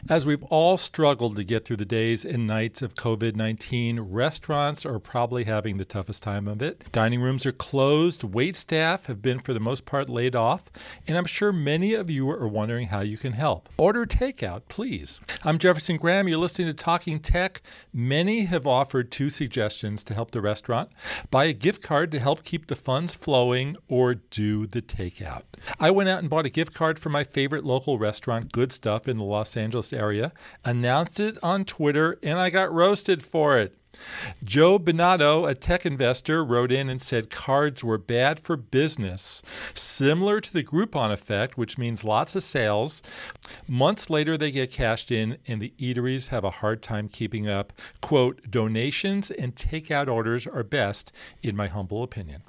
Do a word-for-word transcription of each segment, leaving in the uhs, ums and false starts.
As we've all struggled to get through the days and nights of covid nineteen, restaurants are probably having the toughest time of it. Dining rooms are closed, wait staff have been for the most part laid off, and I'm sure many of you are wondering how you can help. Order takeout, please. I'm Jefferson Graham. You're listening to Talking Tech. Many have offered two suggestions to help the restaurant: buy a gift card to help keep the funds flowing, or do the takeout. I went out and bought a gift card for my favorite local restaurant, Good Stuff, in the Los Angeles area, announced it on Twitter, and I got roasted for it. Joe Benato, a tech investor, wrote in and said cards were bad for business, similar to the Groupon effect, which means lots of sales. Months later, they get cashed in, and the eateries have a hard time keeping up. Quote, donations and takeout orders are best, in my humble opinion.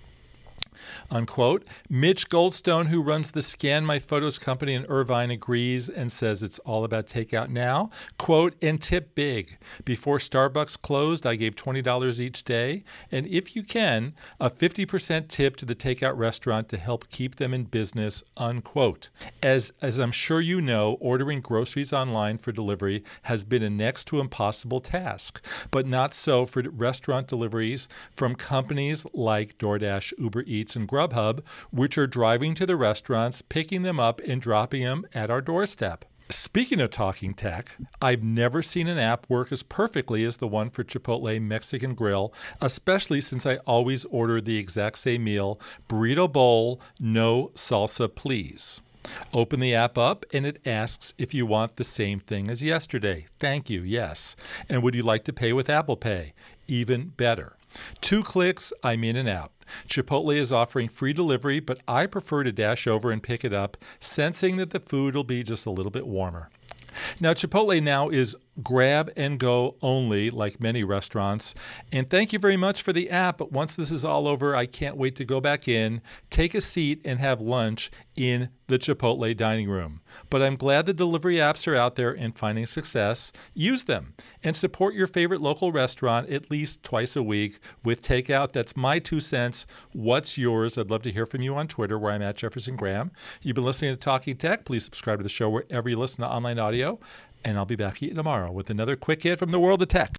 Unquote. Mitch Goldstone, who runs the Scan My Photos company in Irvine, agrees and says it's all about takeout now. Quote, and tip big. Before Starbucks closed, I gave twenty dollars each day. And if you can, a fifty percent tip to the takeout restaurant to help keep them in business, unquote. As, as I'm sure you know, ordering groceries online for delivery has been a next to impossible task, but not so for restaurant deliveries from companies like DoorDash, Uber Eats, and Grubhub, which are driving to the restaurants, picking them up, and dropping them at our doorstep. Speaking of talking tech, I've never seen an app work as perfectly as the one for Chipotle Mexican Grill, especially since I always order the exact same meal, burrito bowl, no salsa, please. Open the app up, and it asks if you want the same thing as yesterday. Thank you, yes. And would you like to pay with Apple Pay? Even better. Two clicks, I'm in and out. Chipotle is offering free delivery, but I prefer to dash over and pick it up, sensing that the food will be just a little bit warmer. Now, Chipotle now is grab and go only, like many restaurants. And thank you very much for the app, but once this is all over, I can't wait to go back in, take a seat, and have lunch in the Chipotle dining room. But I'm glad the delivery apps are out there and finding success. Use them and support your favorite local restaurant at least twice a week with takeout. That's my two cents. What's yours? I'd love to hear from you on Twitter, where I'm at Jefferson Graham. You've been listening to Talking Tech. Please subscribe to the show wherever you listen to online audio. And I'll be back here tomorrow with another quick hit from the world of tech.